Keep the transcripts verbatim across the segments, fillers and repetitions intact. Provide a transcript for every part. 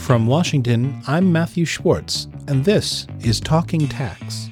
From Washington, I'm Matthew Schwartz, and this is Talking Tax.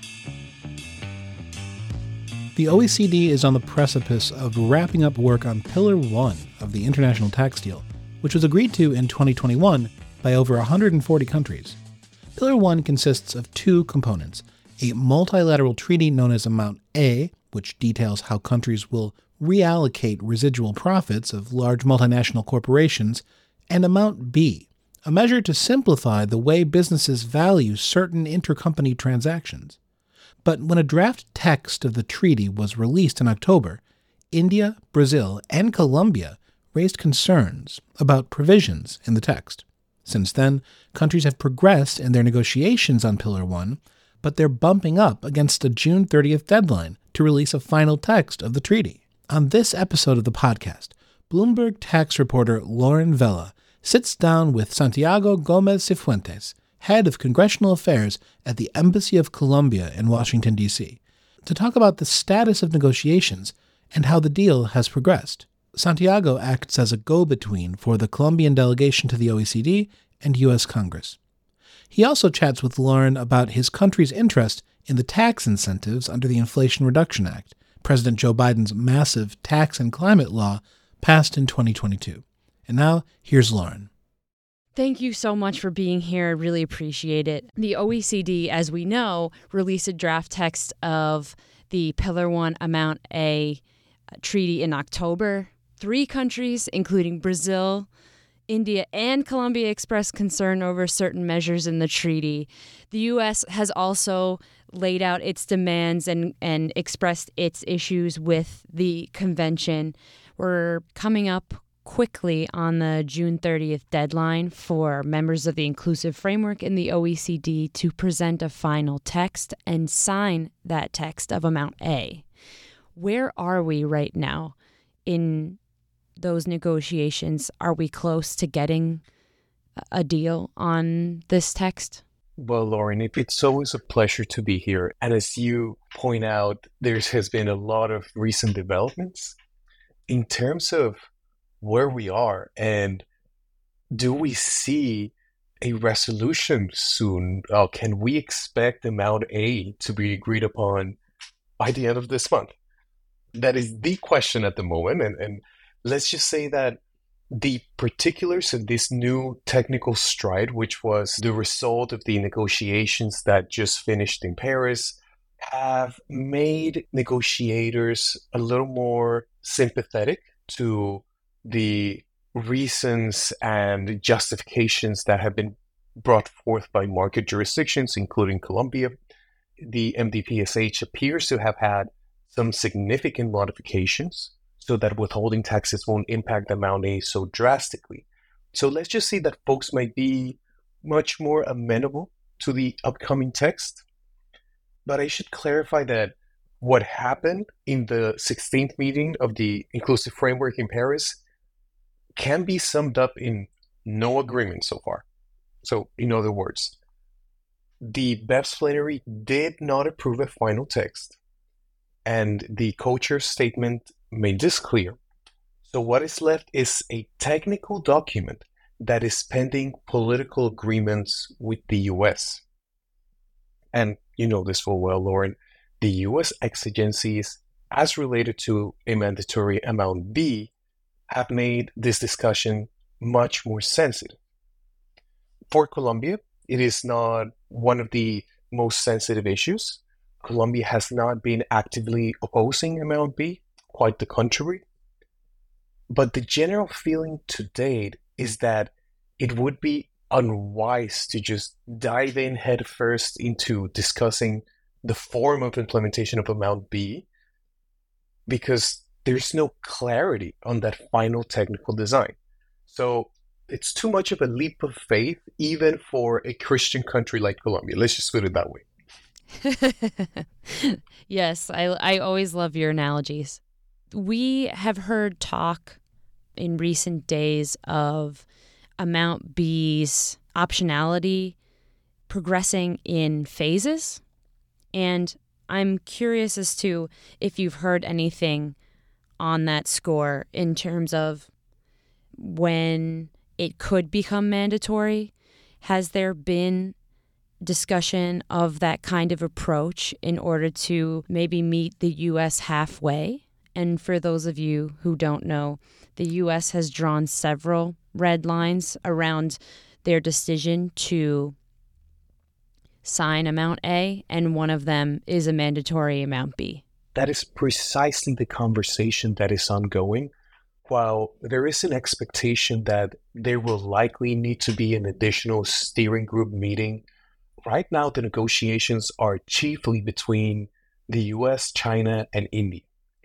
The O E C D is on the precipice of wrapping up work on Pillar one of the international tax deal, which was agreed to in twenty twenty-one by over one hundred forty countries. Pillar one consists of two components, a multilateral treaty known as Amount A, which details how countries will reallocate residual profits of large multinational corporations, and Amount B, a measure to simplify the way businesses value certain intercompany transactions. But when a draft text of the treaty was released in October, India, Brazil, and Colombia raised concerns about provisions in the text. Since then, countries have progressed in their negotiations on Pillar one, but they're bumping up against a June thirtieth deadline to release a final text of the treaty. On this episode of the podcast, Bloomberg tax reporter Lauren Vela sits down with Santiago Gomez Cifuentes, head of congressional affairs at the Embassy of Colombia in Washington, D C, to talk about the status of negotiations and how the deal has progressed. Santiago acts as a go-between for the Colombian delegation to the O E C D and U S Congress. He also chats with Lauren about his country's interest in the tax incentives under the Inflation Reduction Act, President Joe Biden's massive tax and climate law passed in twenty twenty-two. And now, here's Lauren. Thank you so much for being here. I really appreciate it. The O E C D, as we know, released a draft text of the Pillar one Amount A treaty in October. Three countries, including Brazil, India, and Colombia, expressed concern over certain measures in the treaty. The U S has also laid out its demands and, and expressed its issues with the convention. We're coming up quickly on the June thirtieth deadline for members of the Inclusive Framework in the O E C D to present a final text and sign that text of Amount A. Where are we right now in those negotiations? Are we close to getting a deal on this text? Well, Lauren, it's always a pleasure to be here. And as you point out, there has been a lot of recent developments in terms of where we are, and do we see a resolution soon? Uh, can we expect Amount A to be agreed upon by the end of this month? That is the question at the moment, and, and let's just say that the particulars of this new technical stride, which was the result of the negotiations that just finished in Paris, have made negotiators a little more sympathetic to the reasons and justifications that have been brought forth by market jurisdictions, including Colombia. The M D P S H appears to have had some significant modifications so that withholding taxes won't impact Amount A so drastically. So let's just say that folks might be much more amenable to the upcoming text. But I should clarify that what happened in the sixteenth meeting of the Inclusive Framework in Paris can be summed up in no agreement so far. So, in other words, the BEPS plenary did not approve a final text, and the co-chair statement made this clear. So what is left is a technical document that is pending political agreements with the U S. And you know this full well, Lauren, the U S exigencies as related to a mandatory Amount B have made this discussion much more sensitive. For Colombia, it is not one of the most sensitive issues. Colombia has not been actively opposing Amount B, quite the contrary. But the general feeling to date is that it would be unwise to just dive in headfirst into discussing the form of implementation of Amount B, because there's no clarity on that final technical design. So it's too much of a leap of faith, even for a Christian country like Colombia. Let's just put it that way. Yes, I, I always love your analogies. We have heard talk in recent days of Amount B's optionality progressing in phases. And I'm curious as to if you've heard anything on that score in terms of when it could become mandatory Has there been discussion of that kind of approach in order to maybe meet the U S halfway? And for those of you who don't know, the U S has drawn several red lines around their decision to sign Amount A, and one of them is a mandatory Amount B. That is precisely the conversation that is ongoing. While there is an expectation that there will likely need to be an additional steering group meeting, right now the negotiations are chiefly between the U S, China, and India.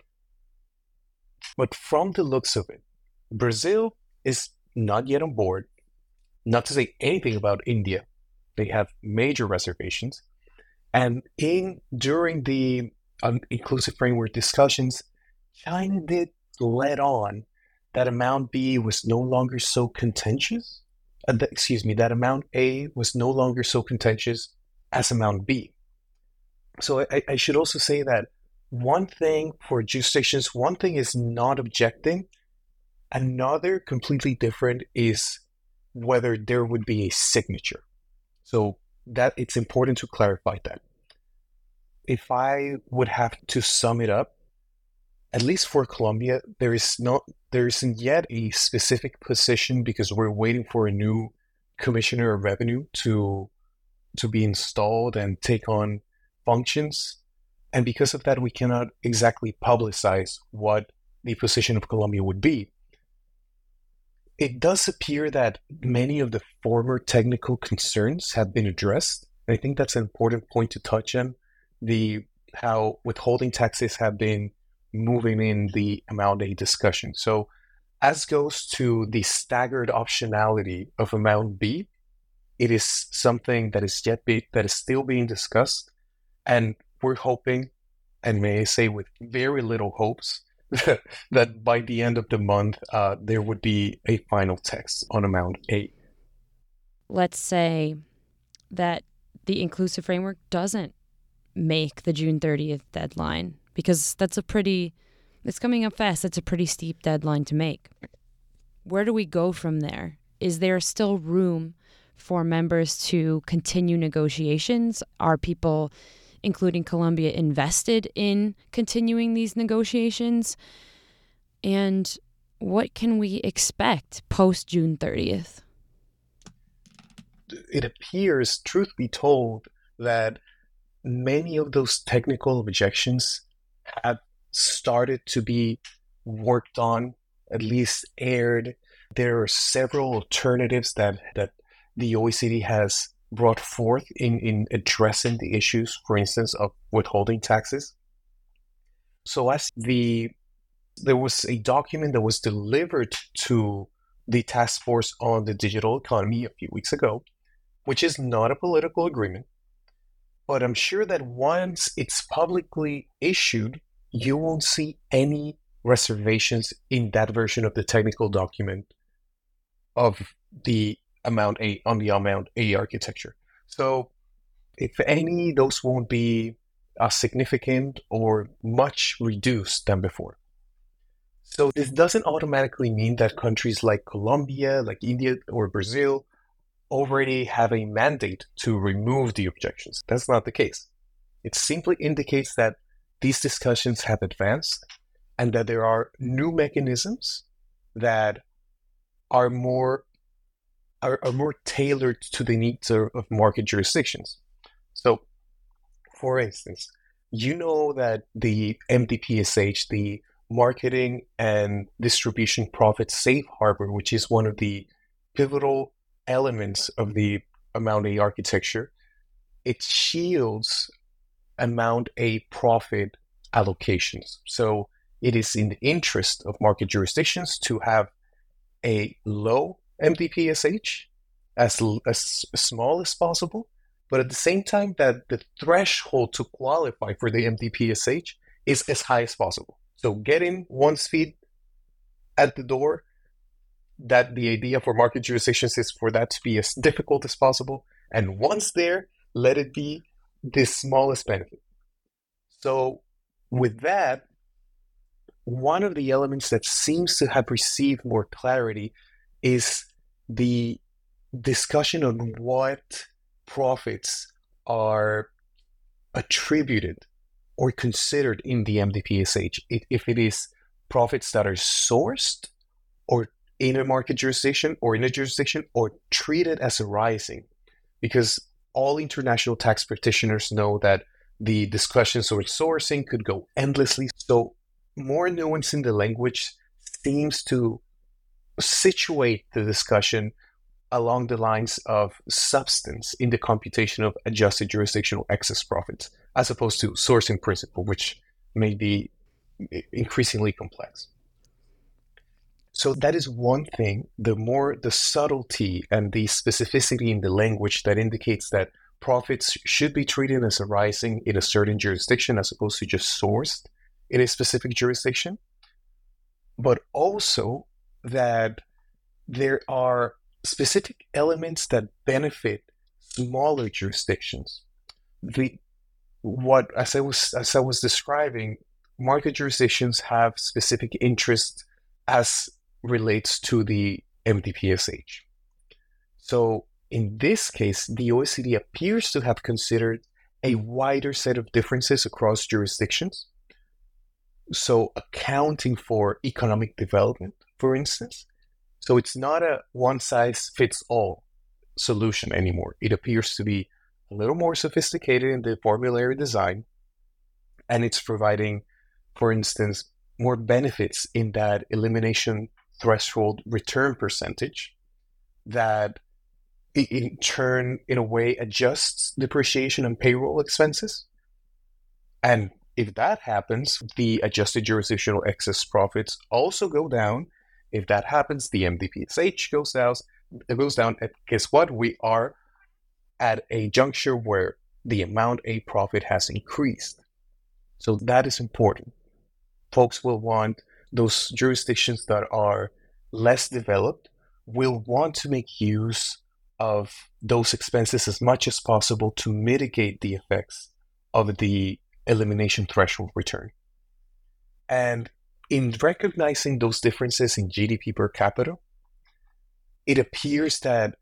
But from the looks of it, Brazil is not yet on board. Not to say anything about India. They have major reservations. And in during the um, inclusive framework discussions, China did let on that Amount B was no longer so contentious. Uh, th- excuse me, that Amount A was no longer so contentious as Amount B. So I, I should also say that one thing for jurisdictions, one thing is not objecting. Another completely different is whether there would be a signature. So that it's important to clarify that. If I would have to sum it up, at least for Colombia, there is not there isn't yet a specific position because we're waiting for a new commissioner of revenue to to be installed and take on functions. And because of that, we cannot exactly publicize what the position of Colombia would be. It does appear that many of the former technical concerns have been addressed. And I think that's an important point to touch on. The how withholding taxes have been moving in the Amount A discussion. So as goes to the staggered optionality of Amount B, it is something that is yet be, that is still being discussed. And we're hoping, and may I say with very little hopes, that by the end of the month, uh, there would be a final text on Amount A. Let's say that the inclusive framework doesn't make the June thirtieth deadline, because that's a pretty, it's coming up fast. That's a pretty steep deadline to make. Where do we go from there? Is there still room for members to continue negotiations? Are people, including Colombia, invested in continuing these negotiations? And what can we expect post June thirtieth? It appears, truth be told, that many of those technical objections have started to be worked on, at least aired. There are several alternatives that, that the O E C D has brought forth in, in addressing the issues, for instance, of withholding taxes. So as the there was a document that was delivered to the task force on the digital economy a few weeks ago, which is not a political agreement, but I'm sure that once it's publicly issued, you won't see any reservations in that version of the technical document of the Amount A on the Amount A architecture. So if any, those won't be as significant or much reduced than before. So this doesn't automatically mean that countries like Colombia, like India or Brazil already have a mandate to remove the objections. That's not the case. It simply indicates that these discussions have advanced and that there are new mechanisms that are more are, are more tailored to the needs of, of market jurisdictions. So, for instance, you know that the M D P S H, the Marketing and Distribution Profit Safe Harbor, which is one of the pivotal elements of the Amount A architecture, it shields Amount A profit allocations. So it is in the interest of market jurisdictions to have a low M D P S H, as, as small as possible, but at the same time that the threshold to qualify for the M D P S H is as high as possible. So getting one's feet at the door, that the idea for market jurisdictions is for that to be as difficult as possible. And once there, let it be the smallest benefit. So with that, one of the elements that seems to have received more clarity is the discussion on what profits are attributed or considered in the M D P S H, if it is profits that are sourced or in a market jurisdiction or in a jurisdiction or treated as arising. Because all international tax practitioners know that the discussions over sourcing could go endlessly. So more nuance in the language seems to situate the discussion along the lines of substance in the computation of adjusted jurisdictional excess profits, as opposed to sourcing principle, which may be increasingly complex. So that is one thing, the more the subtlety and the specificity in the language that indicates that profits should be treated as arising in a certain jurisdiction as opposed to just sourced in a specific jurisdiction, but also that there are specific elements that benefit smaller jurisdictions. The what as I was as I was describing, market jurisdictions have specific interests as relates to the M D P S H. So in this case, the O E C D appears to have considered a wider set of differences across jurisdictions. So accounting for economic development, for instance. So it's not a one-size-fits-all solution anymore. It appears to be a little more sophisticated in the formulary design, and it's providing, for instance, more benefits in that elimination threshold return percentage that in turn, in a way, adjusts depreciation and payroll expenses. And if that happens, the adjusted jurisdictional excess profits also go down. If that happens, the M D P S H goes down. It goes down. And guess what? We are at a juncture where the amount a profit has increased. So that is important. Folks will want those jurisdictions that are less developed will want to make use of those expenses as much as possible to mitigate the effects of the elimination threshold return. And in recognizing those differences in G D P per capita, it appears that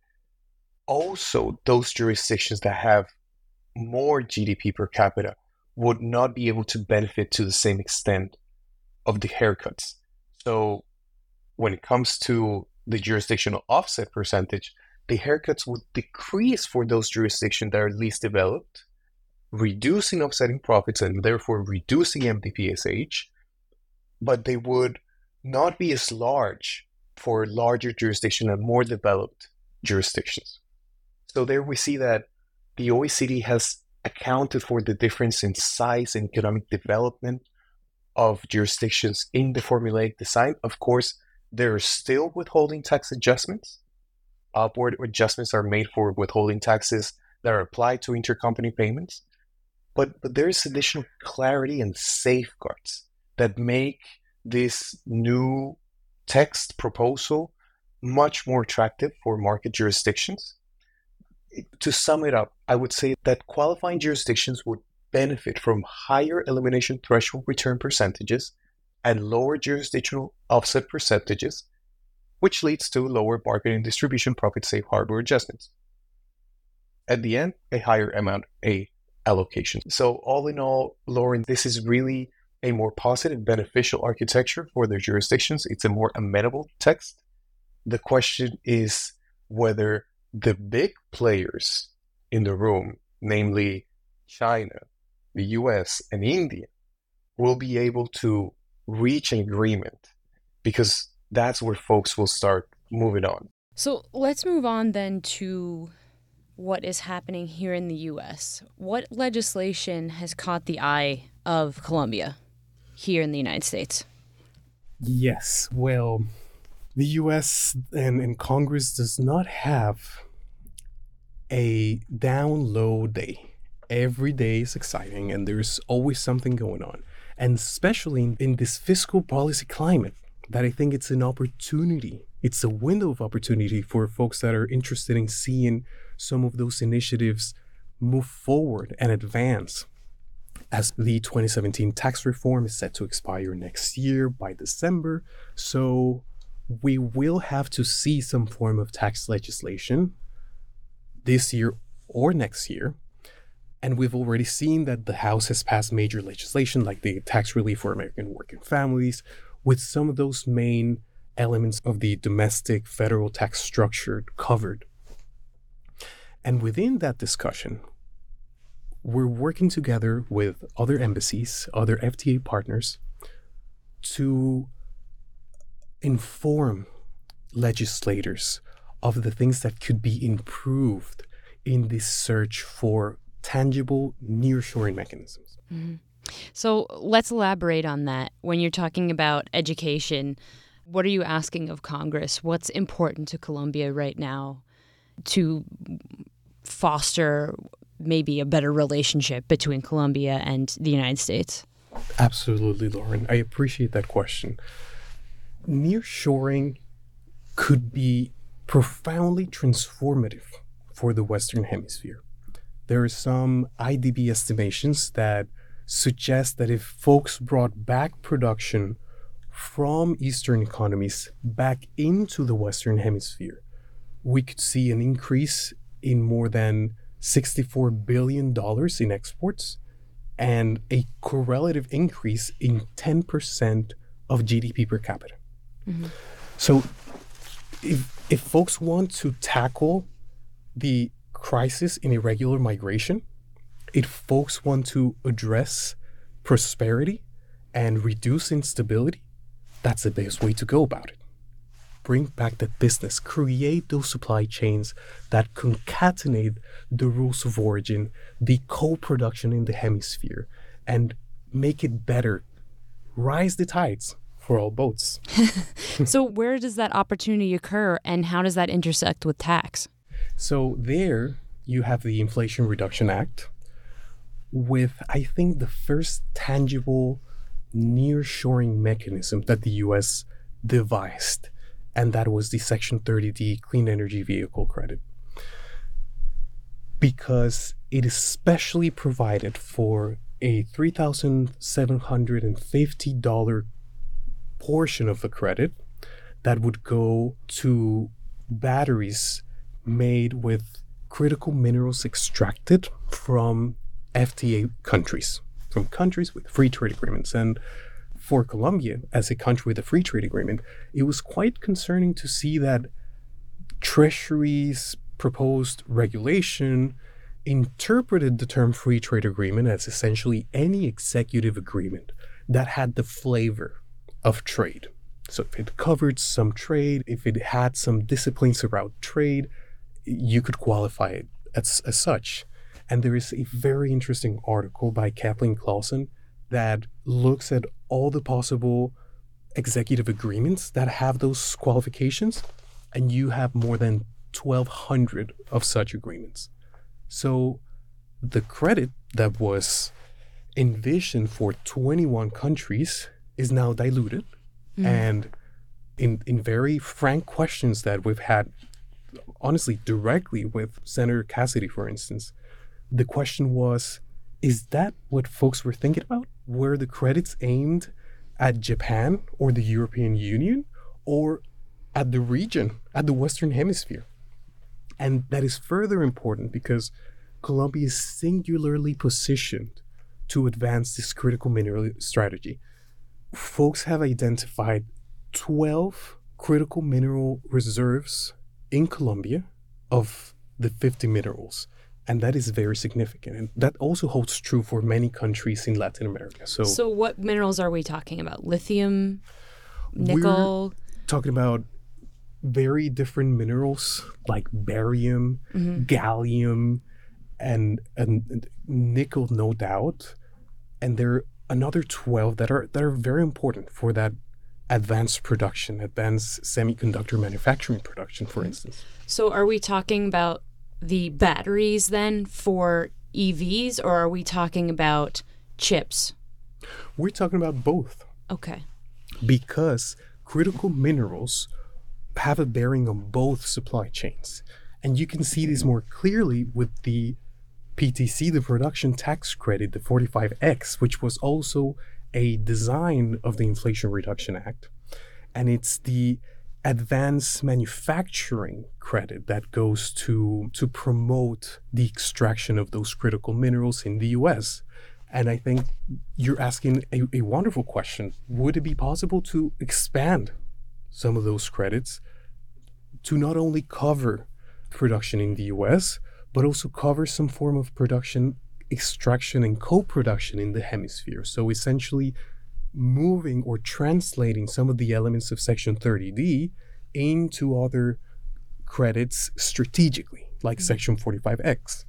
also those jurisdictions that have more G D P per capita would not be able to benefit to the same extent of the haircuts. So when it comes to the jurisdictional offset percentage, the haircuts would decrease for those jurisdictions that are least developed, reducing offsetting profits and therefore reducing M D P S H, but they would not be as large for larger jurisdictions and more developed jurisdictions. So there we see that the O E C D has accounted for the difference in size and economic development of jurisdictions in the formulaic design. Of course, there are still withholding tax adjustments. Upward adjustments are made for withholding taxes that are applied to intercompany payments. But, but there is additional clarity and safeguards that make this new text proposal much more attractive for market jurisdictions. To sum it up, I would say that qualifying jurisdictions would benefit from higher elimination threshold return percentages and lower jurisdictional offset percentages, which leads to lower market and distribution profit safe harbor adjustments. At the end, a higher amount A allocation. So all in all, Lauren, this is really a more positive, beneficial architecture for their jurisdictions. It's a more amenable text. The question is whether the big players in the room, namely China, the U S, and India, will be able to reach an agreement, because that's where folks will start moving on. So let's move on then to what is happening here in the U S. What legislation has caught the eye of Colombia here in the United States? Yes, well, the U S and, and Congress does not have a down low day. Every day is exciting and there's always something going on. And especially in, in this fiscal policy climate, that I think it's an opportunity. It's a window of opportunity for folks that are interested in seeing some of those initiatives move forward and advance. As the twenty seventeen tax reform is set to expire next year by December, so we will have to see some form of tax legislation this year or next year. And we've already seen that the House has passed major legislation like the tax relief for American working families, with some of those main elements of the domestic federal tax structure covered. And within that discussion, we're working together with other embassies, other F T A partners, to inform legislators of the things that could be improved in this search for tangible nearshoring mechanisms. Mm-hmm. So let's elaborate on that. When you're talking about education, what are you asking of Congress? What's important to Colombia right now to foster maybe a better relationship between Colombia and the United States? Absolutely, Lauren. I appreciate that question. Nearshoring could be profoundly transformative for the Western Hemisphere. There are some I D B estimations that suggest that if folks brought back production from Eastern economies back into the Western Hemisphere, we could see an increase in more than sixty-four billion dollars in exports and a correlative increase in ten percent of G D P per capita. Mm-hmm. So if, if folks want to tackle the crisis in irregular migration, if folks want to address prosperity and reduce instability, that's the best way to go about it. Bring back that business, create those supply chains that concatenate the rules of origin, the co-production in the hemisphere, and make it better. Rise the tides for all boats. So where does that opportunity occur, and how does that intersect with tax? So there you have the Inflation Reduction Act with, I think, the first tangible nearshoring mechanism that the U S devised, and that was the Section thirty D Clean Energy Vehicle Credit. Because it is specially provided for a three thousand seven hundred fifty dollars portion of the credit that would go to batteries made with critical minerals extracted from F T A countries, from countries with free trade agreements. And for Colombia, as a country with a free trade agreement, it was quite concerning to see that Treasury's proposed regulation interpreted the term free trade agreement as essentially any executive agreement that had the flavor of trade. So if it covered some trade, if it had some disciplines around trade, you could qualify it as, as such. And there is a very interesting article by Kathleen Clausen that looks at all the possible executive agreements that have those qualifications, and you have more than twelve hundred of such agreements. So the credit that was envisioned for twenty-one countries is now diluted. Mm. And in in very frank questions that we've had, honestly, directly with Senator Cassidy, for instance, the question was, is that what folks were thinking about? Were the credits aimed at Japan or the European Union, or at the region, at the Western Hemisphere? And that is further important because Colombia is singularly positioned to advance this critical mineral strategy. Folks have identified twelve critical mineral reserves in Colombia of the fifty minerals. And that is very significant. And that also holds true for many countries in Latin America. So, so what minerals are we talking about? Lithium, nickel? We're talking about very different minerals like barium, mm-hmm. gallium, and, and, and nickel, no doubt. And there are another twelve that are that are very important for that advanced production, advanced semiconductor manufacturing production, for instance. So are we talking about the batteries then for E Vs, or are we talking about chips? We're talking about both. Okay. Because critical minerals have a bearing on both supply chains. And you can see this more clearly with the P T C, the production tax credit, the forty-five X, which was also a design of the Inflation Reduction Act. And it's the advanced manufacturing credit that goes to to promote the extraction of those critical minerals in the U S. And I think you're asking a, a wonderful question. Would it be possible to expand some of those credits to not only cover production in the U S, but also cover some form of production, extraction, and co-production in the hemisphere? So essentially moving or translating some of the elements of Section thirty D into other credits strategically, like Section forty-five X.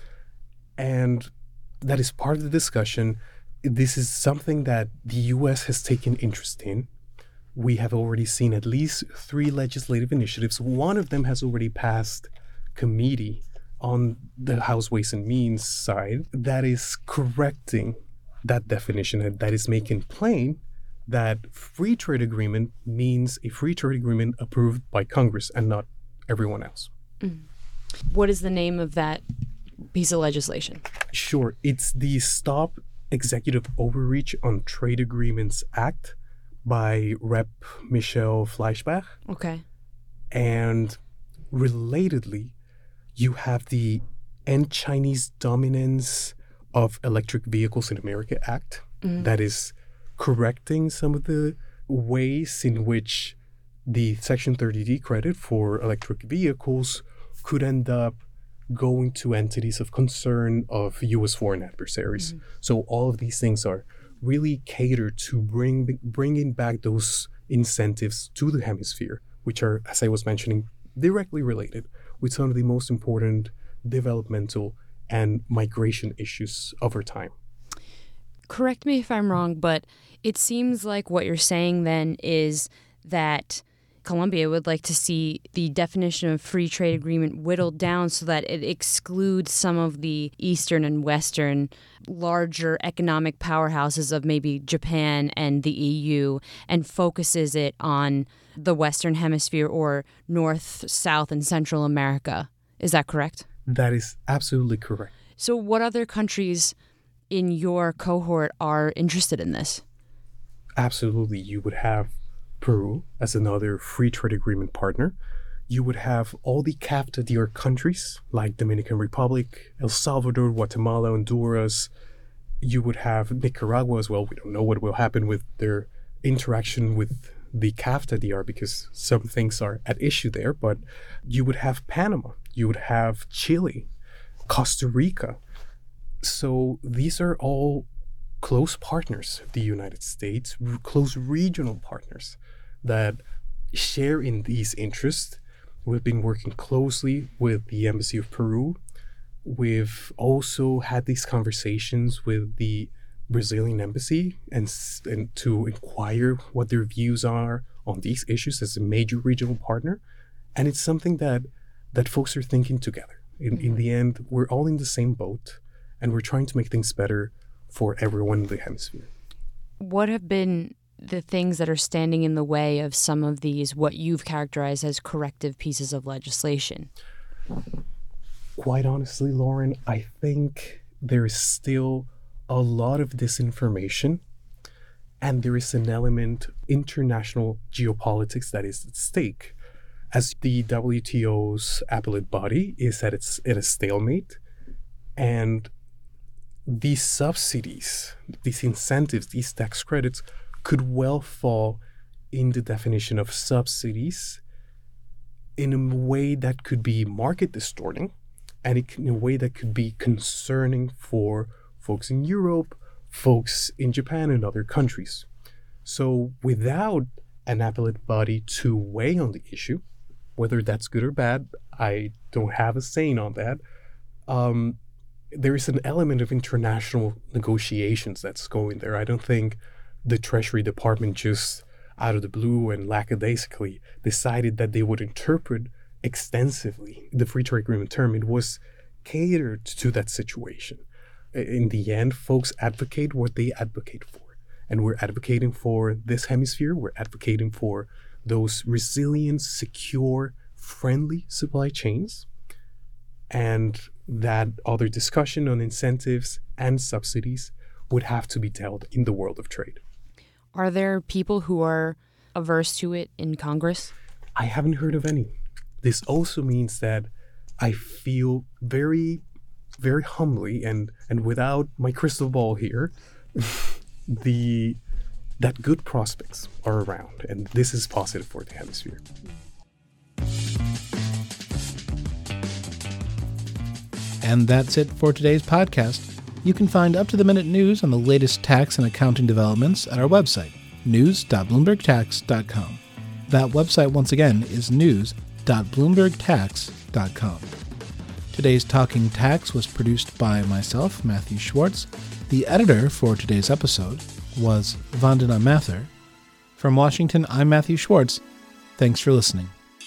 And that is part of the discussion. This is something that the U S has taken interest in. We have already seen at least three legislative initiatives. One of them has already passed committee on the House Ways and Means side that is correcting that definition, and that is making plain that free trade agreement means a free trade agreement approved by Congress and not everyone else. Mm. What is the name of that piece of legislation? Sure. It's the Stop Executive Overreach on Trade Agreements Act by Representative Michelle Fleischbach. Okay. And relatedly, you have the End Chinese Dominance of Electric Vehicles in America Act mm-hmm. that is correcting some of the ways in which the Section thirty D credit for electric vehicles could end up going to entities of concern of U S foreign adversaries. Mm-hmm. So all of these things are really catered to bring bringing back those incentives to the hemisphere, which are, as I was mentioning, directly related with some of the most important developmental and migration issues over time. Correct me if I'm wrong, but it seems like what you're saying then is that Colombia would like to see the definition of free trade agreement whittled down so that it excludes some of the Eastern and Western larger economic powerhouses of maybe Japan and the E U and focuses it on the Western Hemisphere or North, South, and Central America. Is that correct? That is absolutely correct. So what other countries in your cohort are interested in this? Absolutely. You would have Peru as another free trade agreement partner. You would have all the CAFTA-D R countries like Dominican Republic, El Salvador, Guatemala, Honduras. You would have Nicaragua as well. We don't know what will happen with their interaction with the CAFTA-D R because some things are at issue there. But you would have Panama. You would have Chile, Costa Rica. So these are all close partners of the United States, r- close regional partners that share in these interests. We've been working closely with the Embassy of Peru. We've also had these conversations with the Brazilian embassy and, and to inquire what their views are on these issues as a major regional partner. And it's something that that folks are thinking together. In, in the end, we're all in the same boat, and we're trying to make things better for everyone in the hemisphere. What have been the things that are standing in the way of some of these, what you've characterized as corrective pieces of legislation? Quite honestly, Lauren, I think there is still a lot of disinformation, and there is an element international geopolitics that is at stake. As the W T O's appellate body is at its at a stalemate, and these subsidies, these incentives, these tax credits could well fall in the definition of subsidies in a way that could be market distorting and in a way that could be concerning for folks in Europe, folks in Japan and other countries. So without an appellate body to weigh on the issue, whether that's good or bad, I don't have a saying on that. Um, there is an element of international negotiations that's going there. I don't think the Treasury Department just out of the blue and lackadaisically decided that they would interpret extensively the free trade agreement term. It was catered to that situation. In the end, folks advocate what they advocate for. And we're advocating for this hemisphere. We're advocating for those resilient, secure, friendly supply chains, and that other discussion on incentives and subsidies would have to be dealt in the world of trade. Are there people who are averse to it in Congress? I haven't heard of any. This also means that I feel very, very humbly and, and without my crystal ball here, the that good prospects are around, and this is positive for the hemisphere. And that's it for today's podcast. You can find up-to-the-minute news on the latest tax and accounting developments at our website, news dot bloomberg tax dot com. That website, once again, is news dot bloomberg tax dot com. Today's Talking Tax was produced by myself, Matthew Schwartz. The editor for today's episode was Vandana Mathur. From Washington, I'm Matthew Schwartz. Thanks for listening.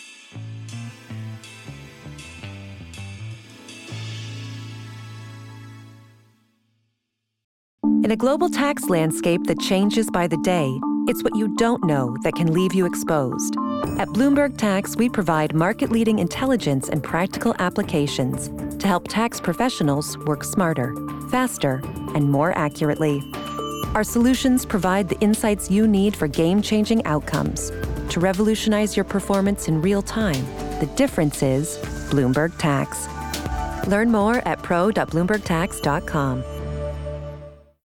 In a global tax landscape that changes by the day, it's what you don't know that can leave you exposed. At Bloomberg Tax, we provide market-leading intelligence and practical applications to help tax professionals work smarter, faster, and more accurately. Our solutions provide the insights you need for game-changing outcomes. To revolutionize your performance in real time, the difference is Bloomberg Tax. Learn more at pro dot bloomberg tax dot com.